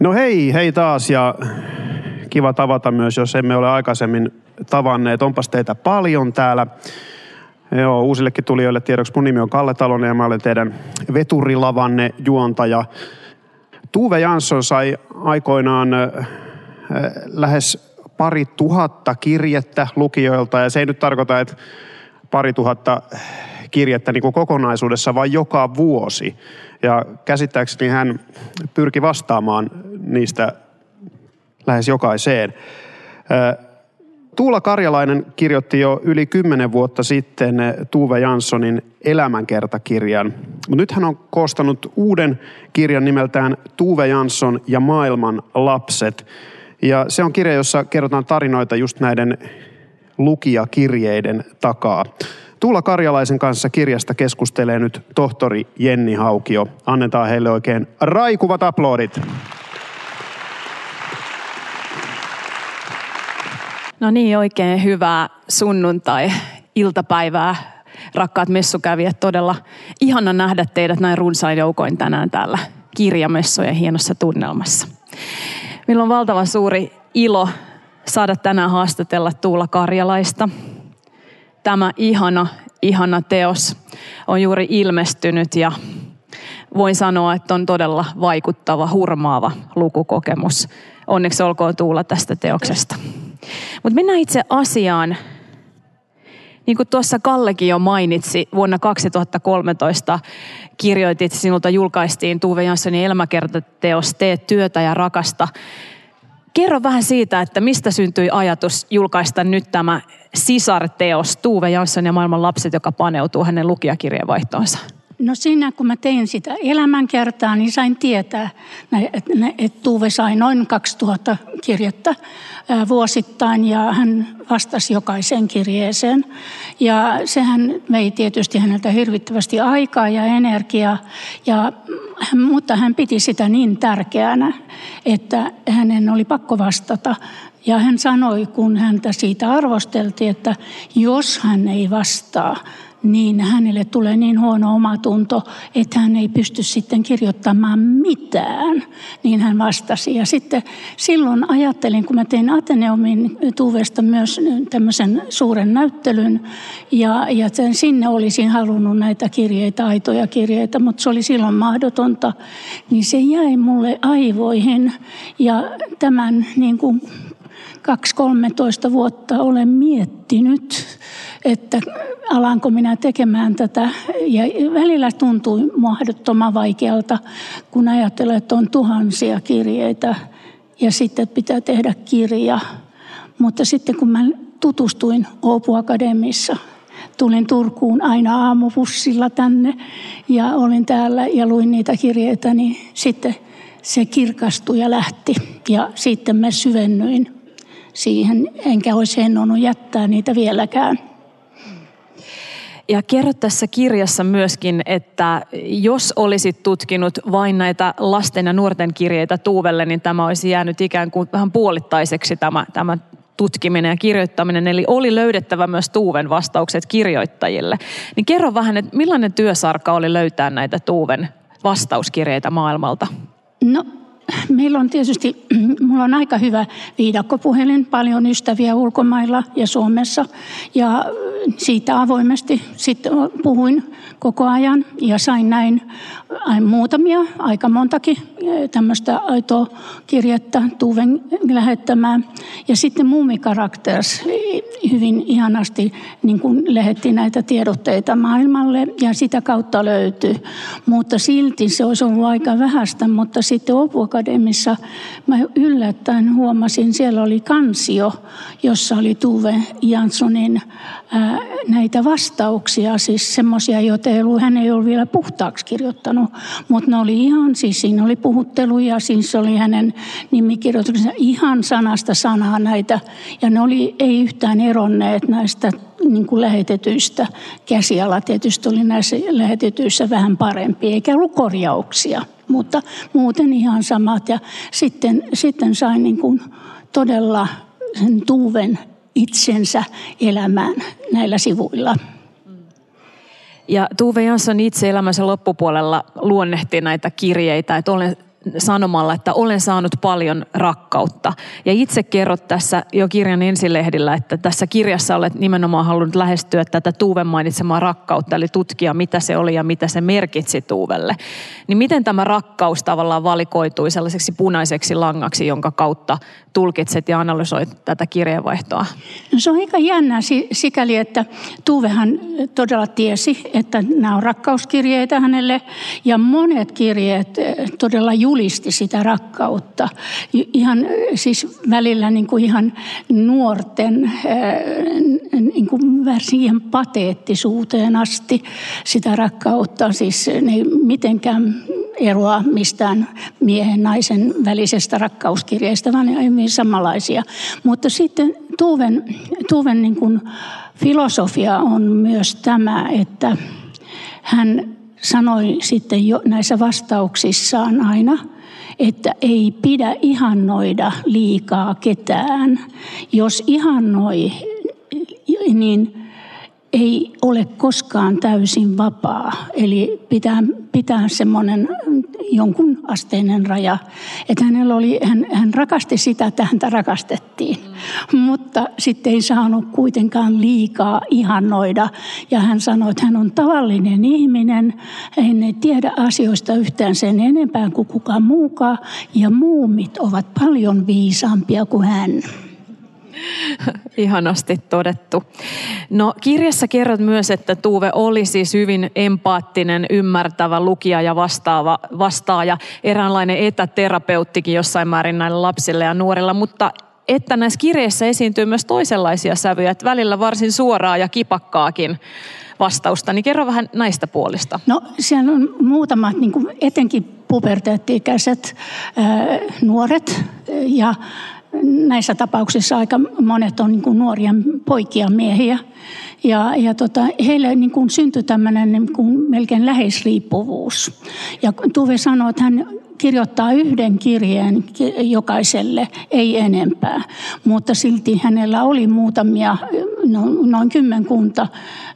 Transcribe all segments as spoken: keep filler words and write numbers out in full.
No hei, hei taas ja kiva tavata myös, jos emme ole aikaisemmin tavanneet. Onpas teitä paljon täällä. Joo, uusillekin tulijoille tiedoksi. Mun nimi on Kalle Talonen ja mä olen teidän veturilavanne juontaja. Tuve Jansson sai aikoinaan äh, lähes pari tuhatta kirjettä lukijoilta ja se ei nyt tarkoita, että pari tuhatta kirjettä niin kuin kokonaisuudessa, vaan joka vuosi. Ja käsittääkseni hän pyrki vastaamaan niistä lähes jokaiseen. Tuula Karjalainen kirjoitti jo yli kymmenen vuotta sitten Tuve Janssonin elämänkertakirjan. Mutta nyt hän on koostanut uuden kirjan nimeltään Tuve Jansson ja maailman lapset. Ja se on kirja, jossa kerrotaan tarinoita just näiden lukijakirjeiden takaa. Tuula Karjalaisen kanssa kirjasta keskustelee nyt tohtori Jenni Haukio. Annetaan heille oikein raikuvat aplodit. No niin, oikein hyvää sunnuntai-iltapäivää, rakkaat messukävijät. Todella ihana nähdä teidät näin runsain joukoin tänään täällä kirjamessojen hienossa tunnelmassa. Meillä on valtavan suuri ilo saada tänään haastatella Tuula Karjalaista. Tämä ihana, ihana teos on juuri ilmestynyt ja voin sanoa, että on todella vaikuttava, hurmaava lukukokemus. Onneksi olkoon Tuula tästä teoksesta. Mutta mennään itse asiaan. Niin kuin tuossa Kallekin jo mainitsi, vuonna kaksituhattakolmetoista kirjoitit, sinulta julkaistiin Tuve Janssonin elämäkertateos Tee työtä ja rakasta. Kerro vähän siitä, että mistä syntyi ajatus julkaista nyt tämä sisarteos Tuve Jansson ja maailman lapset, joka paneutuu hänen lukijakirjeenvaihtoonsa. No siinä kun mä tein sitä elämänkertaa, niin sain tietää, että Tuve sai noin kaksituhatta kirjettä vuosittain ja hän vastasi jokaiseen kirjeeseen. Ja sehän vei tietysti häneltä hirvittävästi aikaa ja energiaa, ja, mutta hän piti sitä niin tärkeänä, että hänen oli pakko vastata. Ja hän sanoi, kun häntä siitä arvosteltiin, että jos hän ei vastaa, niin hänelle tulee niin huono omatunto, että hän ei pysty sitten kirjoittamaan mitään. Niin hän vastasi. Ja sitten silloin ajattelin, kun mä tein Ateneumin Tuvesta myös tämmöisen suuren näyttelyn, ja, ja sinne olisin halunnut näitä kirjeitä, aitoja kirjeitä, mutta se oli silloin mahdotonta, niin se jäi mulle aivoihin. Ja tämän niin kuin kaksi kolmetoista vuotta olen miettinyt, että alanko minä tekemään tätä. Ja välillä tuntui mahdottoman vaikealta, kun ajattelee, että on tuhansia kirjeitä ja sitten pitää tehdä kirja. Mutta sitten kun mä tutustuin Oopu Akademissa, tulin Turkuun aina aamubussilla tänne ja olin täällä ja luin niitä kirjeitä, niin sitten se kirkastui ja lähti. Ja sitten mä syvennyin siihen, enkä olisi hennonut jättää niitä vieläkään. Ja kerro tässä kirjassa myöskin, että jos olisit tutkinut vain näitä lasten ja nuorten kirjeitä Tuvelle, niin tämä olisi jäänyt ikään kuin vähän puolittaiseksi tämä, tämä tutkiminen ja kirjoittaminen. Eli oli löydettävä myös Tuven vastaukset kirjoittajille. Niin kerro vähän, että millainen työsarka oli löytää näitä Tuven vastauskirjeitä maailmalta? No, meillä on tietysti, mulla on aika hyvä viidakkopuhelin, paljon ystäviä ulkomailla ja Suomessa. Ja siitä avoimesti sitten puhuin koko ajan ja sain näin muutamia, aika montakin tämmöistä aitoa kirjettä Tuven lähettämään. Ja sitten Mummi Characters hyvin ihanasti niin kuin lähetti näitä tiedotteita maailmalle ja sitä kautta löytyi. Mutta silti se olisi ollut aika vähäistä, mutta sitten Oopu Akademissa mä yllättäen huomasin, siellä oli kansio, jossa oli Tuve Janssonin ää, näitä vastauksia, siis semmoisia, joita ei ollut, hän ei ollut vielä puhtaaksi kirjoittanut, mutta ne oli ihan, siis siinä oli puhutteluja, siis oli hänen nimikirjoituksensa ihan sanasta sanaa näitä, ja ne oli, ei yhtään eronneet näistä niin kuin lähetetyistä. Käsiala tietysti oli näissä lähetetyissä vähän parempi, eikä ollut korjauksia, mutta muuten ihan samat, ja sitten, sitten sain niin kuin todella sen Tuven itsensä elämään näillä sivuilla. Ja Tuve Jansson itse elämänsä loppupuolella luonnehti näitä kirjeitä, että olen sanomalla, että olen saanut paljon rakkautta. Ja itse kerrot tässä jo kirjan ensilehdillä, että tässä kirjassa olet nimenomaan halunnut lähestyä tätä Tuuven mainitsemaa rakkautta, eli tutkia mitä se oli ja mitä se merkitsi Tuuvelle. Niin miten tämä rakkaus tavallaan valikoitui sellaiseksi punaiseksi langaksi, jonka kautta tulkitset ja analysoit tätä kirjeenvaihtoa? No se on aika jännä sikäli, että Tuuvehan todella tiesi, että nämä on rakkauskirjeitä hänelle ja monet kirjeet todella julisti sitä rakkautta. Ihan siis välillä niin kuin ihan nuorten niin kuin siihen pateettisuuteen asti sitä rakkautta. Siis ne ei mitenkään eroa mistään miehen naisen välisestä rakkauskirjeestä, vaan ne on samanlaisia. Mutta sitten Tuuven, Tuuven niin kuin filosofia on myös tämä, että hän sanoi sitten jo näissä vastauksissaan aina, että ei pidä ihannoida liikaa ketään. Jos ihannoi, niin ei ole koskaan täysin vapaa. Eli pitää, pitää semmoinen jonkun asteinen raja. Että hänellä oli, hän, hän rakasti sitä, että häntä rakastettiin. Mm. Mutta sitten ei saanut kuitenkaan liikaa ihannoida. Ja hän sanoi, että hän on tavallinen ihminen. Hän ei tiedä asioista yhtään sen enempää kuin kukaan muukaan. Ja muumit ovat paljon viisaampia kuin hän. Ihanasti todettu. No kirjassa kerrot myös, että Tuuve oli siis hyvin empaattinen, ymmärtävä lukija ja vastaava, vastaaja, eräänlainen etäterapeuttikin jossain määrin näille lapsille ja nuorilla, mutta että näissä kirjeissä esiintyy myös toisenlaisia sävyjä, että välillä varsin suoraa ja kipakkaakin vastausta, niin kerro vähän näistä puolista. No siellä on muutamat, niin kuin etenkin puberteetti-ikäiset ää, nuoret ja näissä tapauksissa aika monet on niin kuin nuoria poikia miehiä. Ja, ja tota, heille niin kuin syntyi tämmöinen niin kuin melkein läheisriippuvuus. Ja Tuve sanoi, että hän kirjoittaa yhden kirjeen jokaiselle, ei enempää. Mutta silti hänellä oli muutamia, no, noin kymmenkunta,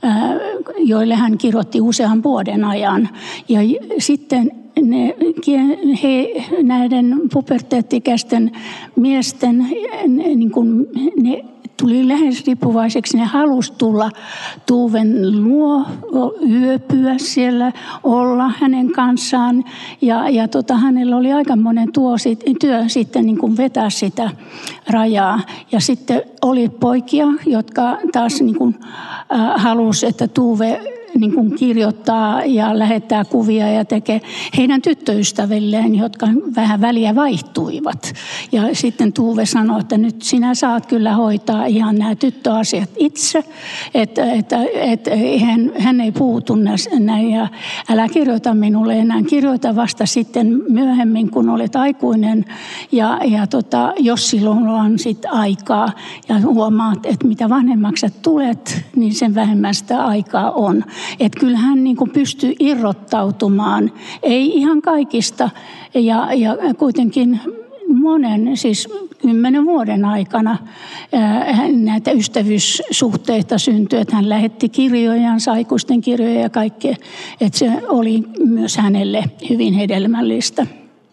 joille hän kirjoitti usean vuoden ajan. Ja sitten Ne, he, näiden puberteettikäisten miesten, niin kun ne tuli lähes riippuvaiseksi, ne halusi tulla Tuuven luo, yöpyä siellä, olla hänen kanssaan. Ja, ja tota, hänellä oli aikamoinen tuo, työ sitten niin kuin vetää sitä rajaa. Ja sitten oli poikia, jotka taas niin kuin, äh, halusi, että Tuuve niin kuin kirjoittaa ja lähettää kuvia ja tekee heidän tyttöystävilleen, jotka vähän väliä vaihtuivat. Ja sitten Tuve sanoi, että nyt sinä saat kyllä hoitaa ihan nämä tyttöasiat itse, että, että, että hän, hän ei puutu näin ja älä kirjoita minulle enää, kirjoita vasta sitten myöhemmin, kun olet aikuinen ja, ja tota, jos silloin on sitten aikaa ja huomaat, että mitä vanhemmaksi tulet, niin sen vähemmän sitä aikaa on. Että kyllä hän niin kuin pystyy irrottautumaan, ei ihan kaikista ja, ja kuitenkin monen, siis kymmenen vuoden aikana ää, näitä ystävyyssuhteita syntyi, että hän lähetti kirjojansa, aikuisten kirjoja ja kaikkea, että se oli myös hänelle hyvin hedelmällistä.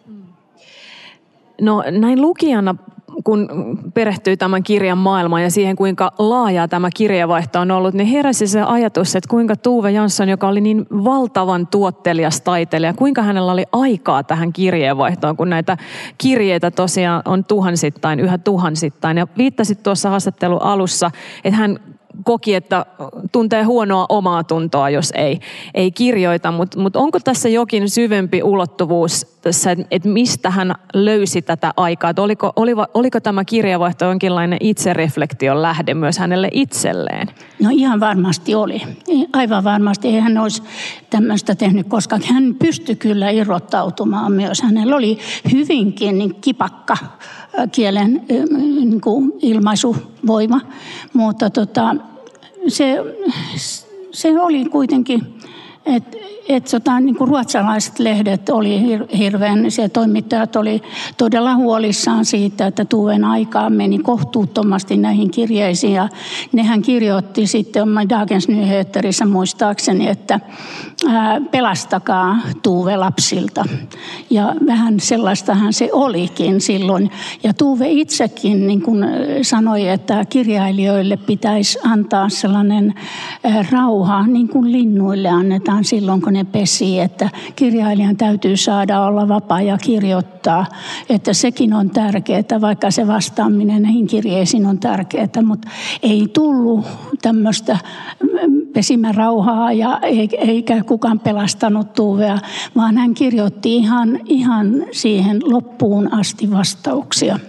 No näin lukijana, kun perehtyy tämän kirjan maailmaan ja siihen, kuinka laajaa tämä kirjeenvaihto on ollut, niin heräsi se ajatus, että kuinka Tuve Jansson, joka oli niin valtavan tuottelias taiteilija, kuinka hänellä oli aikaa tähän kirjeenvaihtoon, kun näitä kirjeitä tosiaan on tuhansittain, yhä tuhansittain. Ja viittasit tuossa haastattelun alussa, että hän koki, että tuntee huonoa omaa tuntoa, jos ei, ei kirjoita, mutta mut onko tässä jokin syvempi ulottuvuus tässä, että et mistä hän löysi tätä aikaa? Että oliko, oliko, oliko tämä kirjeenvaihto jonkinlainen itsereflektion lähde myös hänelle itselleen? No ihan varmasti oli. Aivan varmasti. Ei hän olisi tämmöistä tehnyt, koska hän pystyi kyllä irrottautumaan myös. Hänellä oli hyvinkin niin kipakka kielen niin kuin ilmaisuvoima, mutta tota, se, se oli kuitenkin, että et, tota, niin kuin ruotsalaiset lehdet oli hirveän, se toimittajat oli todella huolissaan siitä, että Tuven aikaa meni kohtuuttomasti näihin kirjeisiin ja nehän kirjoitti sitten Dagens Nyheterissä muistaakseni, että ää, pelastakaa Tuve lapsilta. Ja vähän sellaistahan se olikin silloin. Ja Tuve itsekin niin kuin sanoi, että kirjailijoille pitäisi antaa sellainen ää, rauha, niin kuin linnuille annetaan silloin, kun ne pesii. Että kirjailijan täytyy saada olla vapaa ja kirjoittaa. Että sekin on tärkeää, vaikka se vastaaminen näihin kirjeisiin on tärkeää, mutta ei tullut tämmöistä pesimärauhaa ja eikä kukaan pelastanut Tuvea, vaan hän kirjoitti ihan, ihan siihen loppuun asti vastauksia.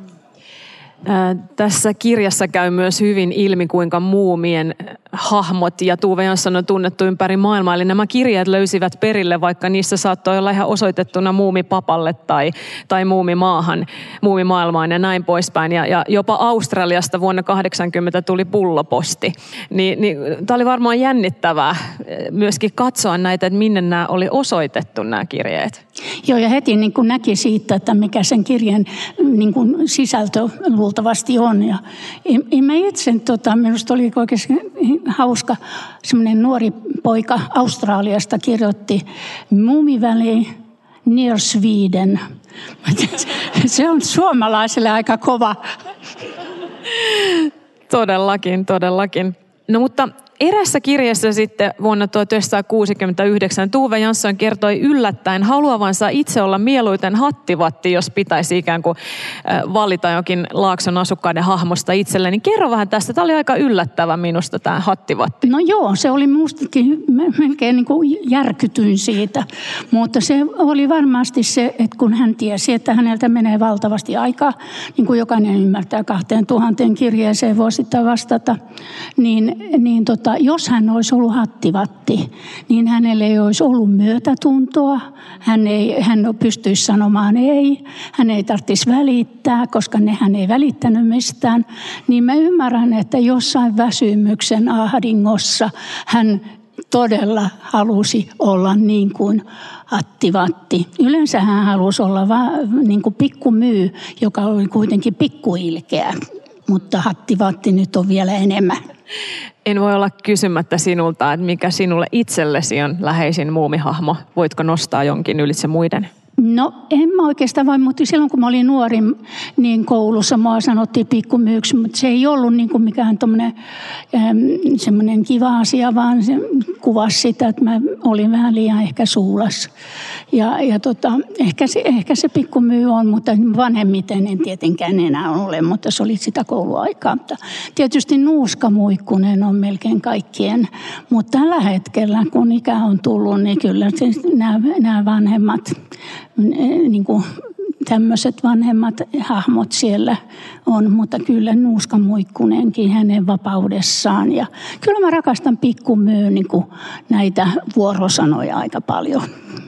Tässä kirjassa käy myös hyvin ilmi, kuinka muumien hahmot ja Tove Jansson on tunnettu ympäri maailmaa. Eli nämä kirjeet löysivät perille, vaikka niissä saattoi olla ihan osoitettuna muumipapalle tai, tai muumimaahan, muumimaailmaan ja näin poispäin. Ja, ja jopa Australiasta vuonna kahdeksankymmentä tuli pulloposti. Ni, niin, tämä oli varmaan jännittävää myöskin katsoa näitä, että minne nämä oli osoitettu nämä kirjeet. Joo, ja heti niin kuin näki siitä, että mikä sen kirjeen niin kuin sisältö luultavasti on. Ja mä itse, tota, minusta oli oikein hauska, semmoinen nuori poika Australiasta kirjoitti Mummy Valley near Sweden. Se on suomalaiselle aika kova. Todellakin, todellakin. No mutta erässä kirjassa sitten vuonna tuhatyhdeksänsataakuusikymmentäyhdeksän Tove Jansson kertoi yllättäen haluavansa itse olla mieluiten hattivatti, jos pitäisi ikään kuin valita jokin Laakson asukkaiden hahmosta itselleen. Niin kerro vähän tästä. Tämä oli aika yllättävä minusta tämä hattivatti. No joo, se oli minustakin melkein niin kuin järkytyin siitä. Mutta se oli varmasti se, että kun hän tiesi, että häneltä menee valtavasti aikaa, niin kuin jokainen ymmärtää kahteen tuhanteen kirjeeseen vuosittain vastata, niin, niin tota, jos hän olisi ollut hattivatti, niin hänelle ei olisi ollut myötätuntoa, hän ei hän pystyisi sanomaan ei, hän ei tarvitsisi välittää, koska ne hän ei välittänyt mistään. Niin mä ymmärrän, että jossain väsymyksen ahdingossa hän todella halusi olla niin kuin hattivatti. Yleensä hän halusi olla vaan niin kuin pikkumyy, joka oli kuitenkin pikkuilkeä, mutta hattivatti nyt on vielä enemmän. En voi olla kysymättä sinulta, että mikä sinulle itsellesi on läheisin muumihahmo. Voitko nostaa jonkin ylitse muiden? No en mä oikeastaan voi, mutta silloin kun mä olin nuori, niin koulussa mua sanottiin pikkumyyksi, mutta se ei ollut niin kuin mikään tommoinen semmoinen kiva asia, vaan se kuvasi sitä, että mä olin vähän liian ehkä suulas. Ja, ja tota, ehkä, se, ehkä se pikkumyy on, mutta vanhemmiten en tietenkään enää ole, mutta se oli sitä kouluaikaa. Mutta tietysti nuuskamuikkunen on melkein kaikkien, mutta tällä hetkellä, kun ikä on tullut, niin kyllä nämä, nämä vanhemmat, niin kuin tämmöiset vanhemmat hahmot siellä on, mutta kyllä nuuskamuikkunenkin hänen vapaudessaan. Ja kyllä mä rakastan pikkumyy niin kuin näitä vuorosanoja aika paljon.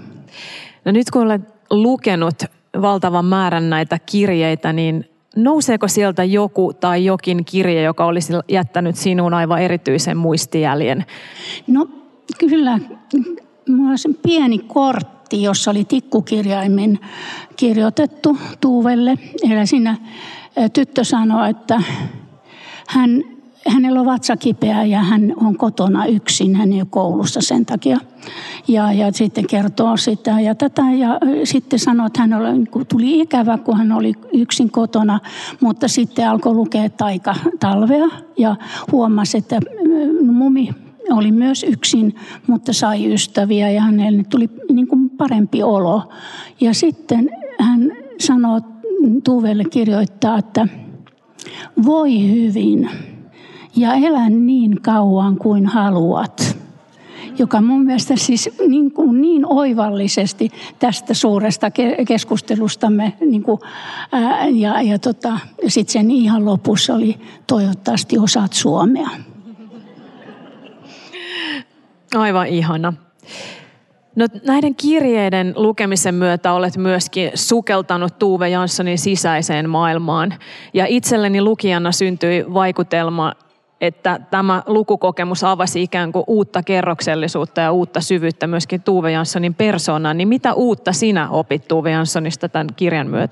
No nyt kun olet lukenut valtavan määrän näitä kirjeitä, niin nouseeko sieltä joku tai jokin kirje, joka olisi jättänyt sinuun aivan erityisen muistijäljen? No kyllä, mulla on se pieni kortti, jossa oli tikkukirjaimin kirjoitettu Tuvelle. Eli siinä tyttö sanoi, että hän, hänellä on vatsa kipeä ja hän on kotona yksin, hän ei ole koulussa sen takia. Ja, ja sitten kertoo sitä ja tätä ja sitten sanoi, että hän oli, tuli ikävä, kun hän oli yksin kotona, mutta sitten alkoi lukea taika talvea ja huomasi, että mumi oli myös yksin, mutta sai ystäviä ja hänelle tuli niin kuin parempi olo. Ja sitten hän sanoo, Tuvelle kirjoittaa, että voi hyvin ja elä niin kauan kuin haluat. Joka mun mielestä siis niin, kuin niin oivallisesti tästä suuresta keskustelustamme niin kuin, ää, ja, ja tota, sitten sen ihan lopussa oli toivottavasti osaat suomea. Aivan ihana. No, näiden kirjeiden lukemisen myötä olet myöskin sukeltanut Tove Janssonin sisäiseen maailmaan. Ja itselleni lukijana syntyi vaikutelma, että tämä lukukokemus avasi ikään kuin uutta kerroksellisuutta ja uutta syvyyttä myöskin Tove Janssonin persoonaan. Niin mitä uutta sinä opit Tove Janssonista tämän kirjan myötä?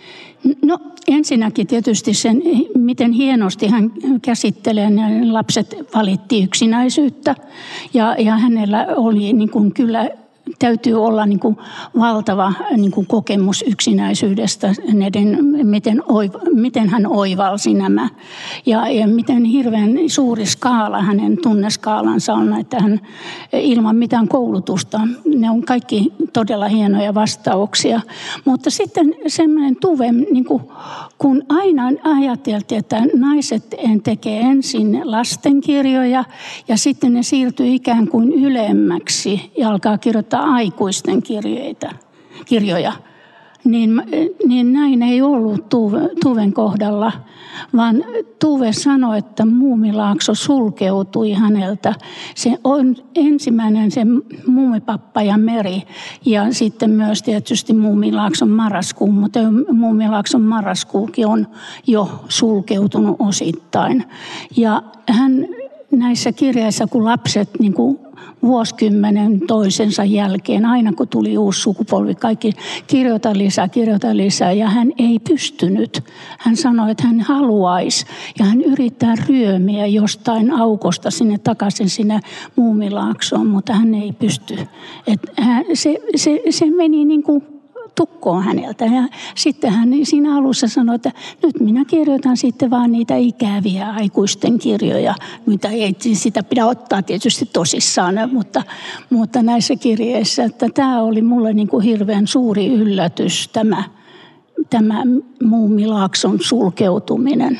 No ensinnäkin tietysti sen, miten hienosti hän käsittelee, ne lapset valitti yksinäisyyttä ja, ja hänellä oli niin kuin kyllä täytyy olla niin kuin valtava niin kuin kokemus yksinäisyydestä, näiden, miten, oiva, miten hän oivalsi nämä ja, ja miten hirveän suuri skaala hänen tunneskaalansa on, että hän ilman mitään koulutusta, ne on kaikki todella hienoja vastauksia. Mutta sitten semmoinen Tuve, niin kuin, kun aina ajateltiin, että naiset tekee ensin lastenkirjoja ja sitten ne siirtyy ikään kuin ylemmäksi ja alkaa kirjoittaa aikuisten kirjeitä, kirjoja, niin, niin näin ei ollut Tuve, Tuven kohdalla, vaan Tuve sanoi, että Muumilaakso sulkeutui häneltä. Se on ensimmäinen se Muumipappa ja Meri ja sitten myös tietysti Muumilaakson marraskuu, mutta Muumilaakson marraskuukin on jo sulkeutunut osittain. Ja hän näissä kirjeissä, kun lapset niin kuin vuosikymmenen toisensa jälkeen, aina kun tuli uusi sukupolvi, kaikki kirjoita lisää, kirjoita lisää, ja hän ei pystynyt. Hän sanoi, että hän haluaisi, ja hän yrittää ryömiä jostain aukosta sinne takaisin sinne Muumilaaksoon, mutta hän ei pysty. Että hän, se, se, se meni niin kuin tukkoon häneltä. Ja sitten hän siinä alussa sanoi, että nyt minä kirjoitan sitten vaan niitä ikäviä aikuisten kirjoja, mitä ei sitä pidä ottaa tietysti tosissaan, mutta, mutta näissä kirjeissä, että tämä oli mulle niin kuin hirveän suuri yllätys, tämä, tämä Muumilaakson sulkeutuminen.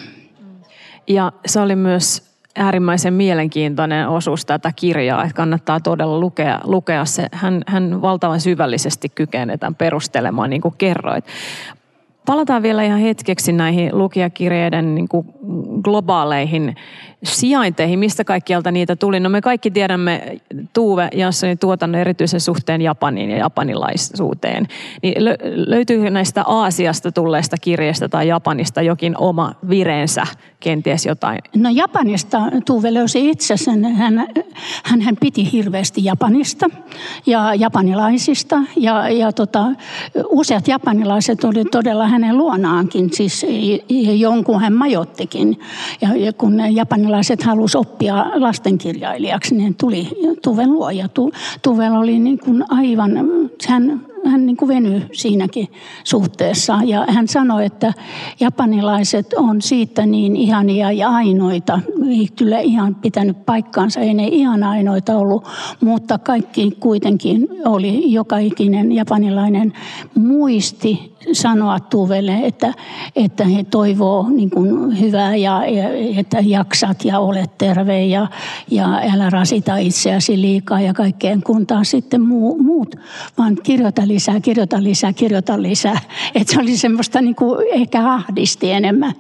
Ja se oli myös äärimmäisen mielenkiintoinen osuus tätä kirjaa, että kannattaa todella lukea, lukea se. Hän, hän valtavan syvällisesti kykenee tämän perustelemaan, niin kuin kerroit. Palataan vielä ihan hetkeksi näihin lukijakirjeiden niin kuin globaaleihin sijainteihin, mistä kaikkialta niitä tuli. No me kaikki tiedämme Tuve Janssonin tuotannon erityisen suhteen Japaniin ja japanilaisuuteen. Niin löytyykö näistä Aasiasta tulleista kirjeistä tai Japanista jokin oma vireensä, kenties jotain? No Japanista Tuve löysi itse sen. Hän, hän, hän piti hirveästi Japanista ja japanilaisista ja, ja tota, useat japanilaiset oli todella hänen luonaankin, siis jonkun hän majottikin. Ja, ja kun japanilaiset halusi oppia lastenkirjailijaksi, niin tuli Tuven luo. Ja tu, Tuvel oli niin kuin aivan, hän, hän niin kuin venyi siinäkin suhteessa. Ja hän sanoi, että japanilaiset on siitä niin ihania ja ainoita. Ei kyllä ihan pitänyt paikkaansa, ei ne ihan ainoita ollut, mutta kaikki kuitenkin oli, joka ikinen japanilainen muisti sanoa Tuvelle, että, että he toivoo niin kuin hyvää ja, ja että jaksat ja olet terve ja, ja älä rasita itseäsi liikaa ja kaikkeen, kun taas sitten muu, muut, vaan kirjoita lisää, kirjoita lisää, kirjoita lisää. Että se oli semmoista niin kuin ehkä ahdisti enemmän.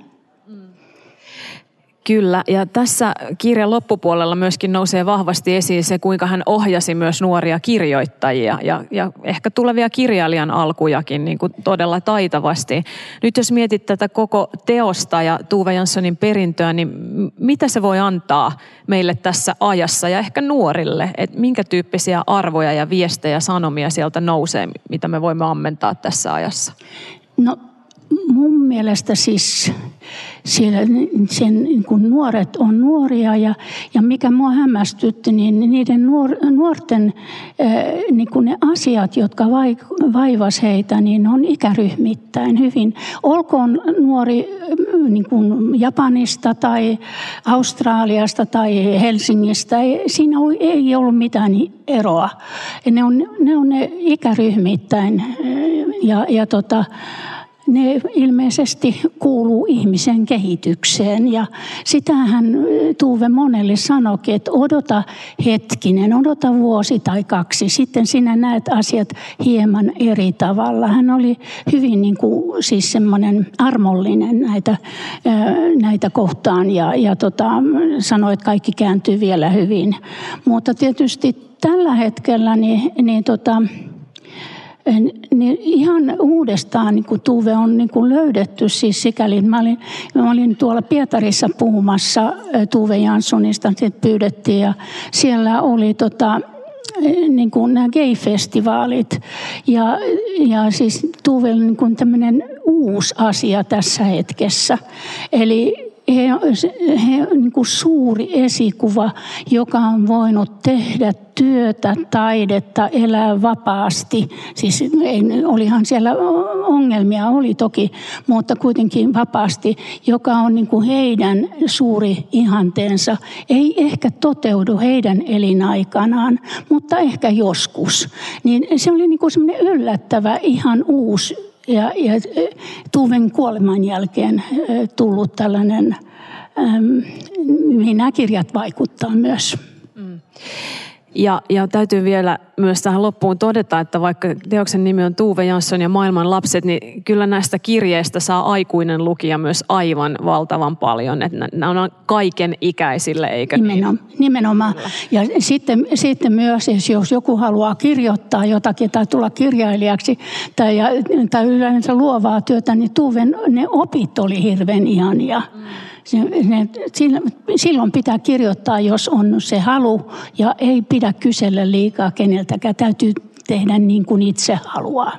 Kyllä, ja tässä kirjan loppupuolella myöskin nousee vahvasti esiin se, kuinka hän ohjasi myös nuoria kirjoittajia ja, ja ehkä tulevia kirjailijan alkujakin niin kuin todella taitavasti. Nyt jos mietit tätä koko teosta ja Tuve Janssonin perintöä, niin mitä se voi antaa meille tässä ajassa ja ehkä nuorille? Että minkä tyyppisiä arvoja ja viestejä, sanomia sieltä nousee, mitä me voimme ammentaa tässä ajassa? No mun mielestä siis siellä sen, kun nuoret on nuoria ja, ja mikä mua hämmästytti, niin niiden nuor, nuorten niin kun ne asiat, jotka vaivas heitä, niin on ikäryhmittäin hyvin. Olkoon nuori niin kun Japanista tai Australiasta tai Helsingistä, siinä ei ollut mitään eroa. Ne on ne, on ne ikäryhmittäin ja, ja tota, ne ilmeisesti kuuluu ihmisen kehitykseen ja sitähän Tuve monelle sanoikin, että odota hetkinen, odota vuosi tai kaksi, sitten sinä näet asiat hieman eri tavalla. Hän oli hyvin niin kuin, siis semmoinen armollinen näitä, näitä kohtaan ja, ja tota, sanoi, että kaikki kääntyy vielä hyvin. Mutta tietysti tällä hetkellä niin, niin tota, niin ihan uudestaan niin kuin Tuve on niin kuin löydetty siis sikäli. Mä olin, mä olin tuolla Pietarissa puhumassa Tuve Janssonista, sitten pyydettiin ja siellä oli tota, niin kuin nämä gay-festivaalit. Ja, ja siis Tuve on niin kuin tämmöinen uusi asia tässä hetkessä. Eli he, he niin kuin suuri esikuva, joka on voinut tehdä työtä, taidetta, elää vapaasti. Siis olihan siellä ongelmia, oli toki, mutta kuitenkin vapaasti, joka on niin kuin heidän suuri ihanteensa. Ei ehkä toteudu heidän elinaikanaan, mutta ehkä joskus. Niin se oli niin kuin semmoinen yllättävä, ihan uusi ja, ja Tuven kuoleman jälkeen tullut tällainen, mihin nämä kirjat vaikuttaa myös. Mm. Ja, ja täytyy vielä myös tähän loppuun todeta, että vaikka teoksen nimi on Tove Jansson ja maailman lapset, niin kyllä näistä kirjeistä saa aikuinen lukija myös aivan valtavan paljon. Että nämä on kaiken ikäisille, eikö Nimenomaan. niin? Nimenomaan. Ja sitten, sitten myös, jos joku haluaa kirjoittaa jotakin tai tulla kirjailijaksi tai, tai yleensä luovaa työtä, niin Tuven ne opit oli hirveän ihania. Mm. Silloin pitää kirjoittaa, jos on se halu, ja ei pidä kysellä liikaa keneltäkään. Täytyy tehdä niin kuin itse haluaa.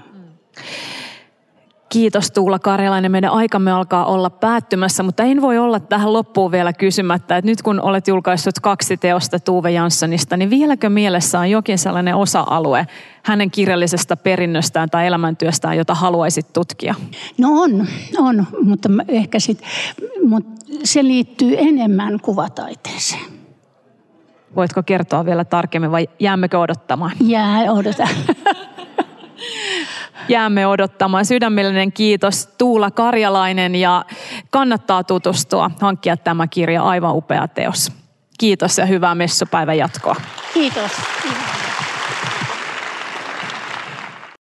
Kiitos Tuula Karjalainen. Meidän aikamme alkaa olla päättymässä, mutta en voi olla tähän loppuun vielä kysymättä, että nyt kun olet julkaissut kaksi teosta Tove Janssonista, niin vieläkö mielessä on jokin sellainen osa-alue hänen kirjallisesta perinnöstään tai elämäntyöstään, jota haluaisit tutkia? No on, on mutta ehkä sit, mutta se liittyy enemmän kuvataiteeseen. Voitko kertoa vielä tarkemmin vai jäämmekö odottamaan? Jää, odota. Jäämme odottamaan. Sydämellinen kiitos Tuula Karjalainen ja kannattaa tutustua, hankkia tämä kirja, aivan upea teos. Kiitos ja hyvää messupäivän jatkoa. Kiitos.